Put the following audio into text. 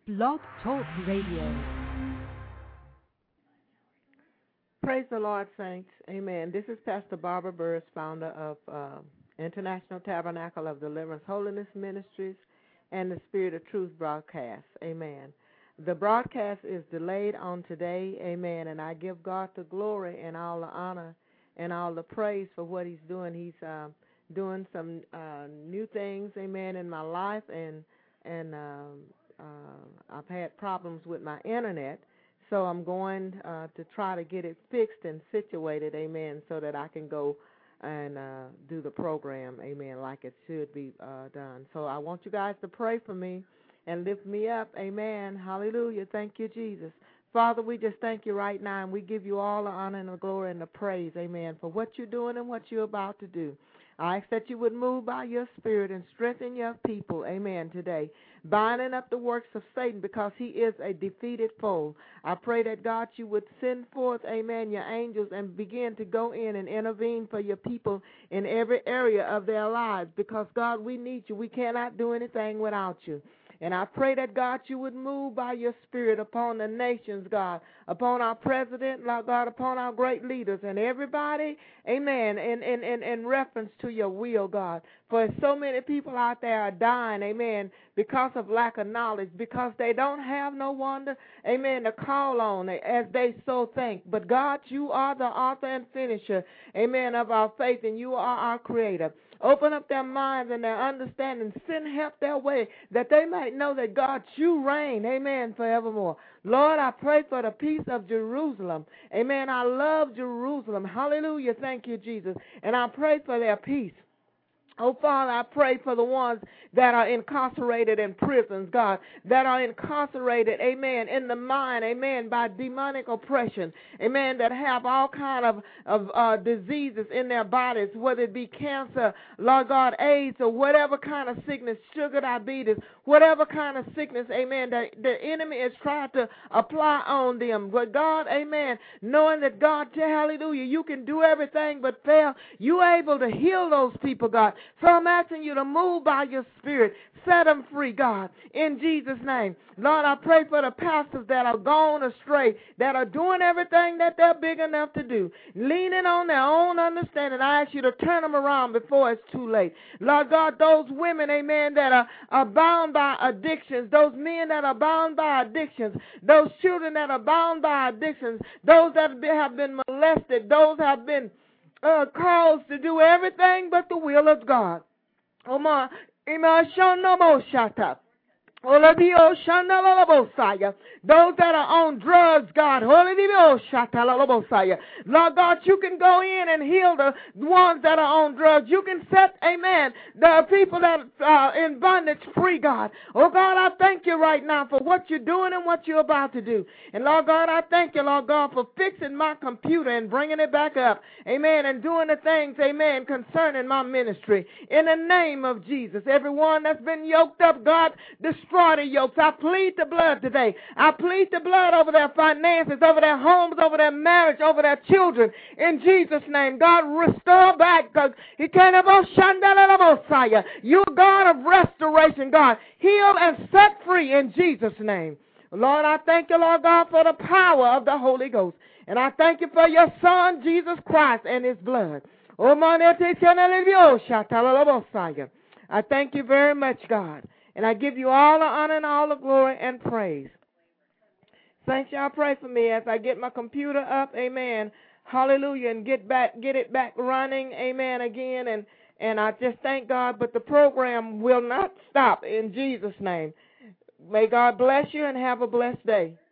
Blog Talk Radio. Praise the Lord, saints. Amen. This is Pastor Barbara Burris, founder of International Tabernacle of Deliverance Holiness Ministries and the Spirit of Truth broadcast. Amen. The broadcast is delayed on today. Amen. And I give God the glory and all the honor and all the praise for what he's doing. He's doing some new things, amen, in my life. And I've had problems with my internet. So I'm going to try to get it fixed and situated, amen, so that I can go and do the program, amen, like it should be done. So I want you guys to pray for me and lift me up, amen. Hallelujah. Thank you, Jesus. Father, we just thank you right now, and we give you all the honor and the glory and the praise, amen, for what you're doing and what you're about to do. I ask that you would move by your spirit and strengthen your people, amen, today, binding up the works of Satan because he is a defeated foe. I pray that, God, you would send forth, amen, your angels and begin to go in and intervene for your people in every area of their lives because, God, we need you. We cannot do anything without you. And I pray that, God, you would move by your spirit upon the nations, God, upon our president, God, upon our great leaders and everybody, amen, in reference to your will, God. For so many people out there are dying, amen, because of lack of knowledge, because they don't have no one to, amen, to call on as they so think. But, God, you are the author and finisher, amen, of our faith, and you are our creator. Open up their minds and their understanding. Send help their way that they might know that, God, you reign, amen, forevermore. Lord, I pray for the peace of Jerusalem. Amen. I love Jerusalem. Hallelujah. Thank you, Jesus. And I pray for their peace. Oh, Father, I pray for the ones that are incarcerated in prisons, God, that are incarcerated, amen, in the mind, amen, by demonic oppression, amen, that have all kind of diseases in their bodies, whether it be cancer, Lord God, AIDS, or whatever kind of sickness, sugar, diabetes, whatever kind of sickness, amen, that the enemy is trying to apply on them. But God, amen, knowing that, God, hallelujah, you can do everything but fail, you're able to heal those people, God. So I'm asking you to move by your spirit. Set them free, God, in Jesus' name. Lord, I pray for the pastors that are gone astray, that are doing everything that they're big enough to do, leaning on their own understanding. I ask you to turn them around before it's too late. Lord God, those women, amen, that are bound by addictions, those men that are bound by addictions, those children that are bound by addictions, those that have been molested, those have been caused to do everything but the will of God. Those that are on drugs, God, Lord God, you can go in and heal the ones that are on drugs. You can set, amen, the people that are in bondage free, God. Oh, God, I thank you right now for what you're doing and what you're about to do. And, Lord God, I thank you, Lord God, for fixing my computer and bringing it back up, amen, and doing the things, amen, concerning my ministry. In the name of Jesus, everyone that's been yoked up, God, destroy the yokes. I plead the blood today. I plead the blood over their finances, over their homes, over their marriage, over their children. In Jesus' name, God, restore back. You're God of restoration, God. Heal and set free in Jesus' name. Lord, I thank you, Lord God, for the power of the Holy Ghost. And I thank you for your Son, Jesus Christ, and his blood. I thank you very much, God. And I give you all the honor and all the glory and praise. Saints, y'all pray for me as I get my computer up, amen, hallelujah, and get it back running, amen, again. And I just thank God, but the program will not stop in Jesus' name. May God bless you and have a blessed day.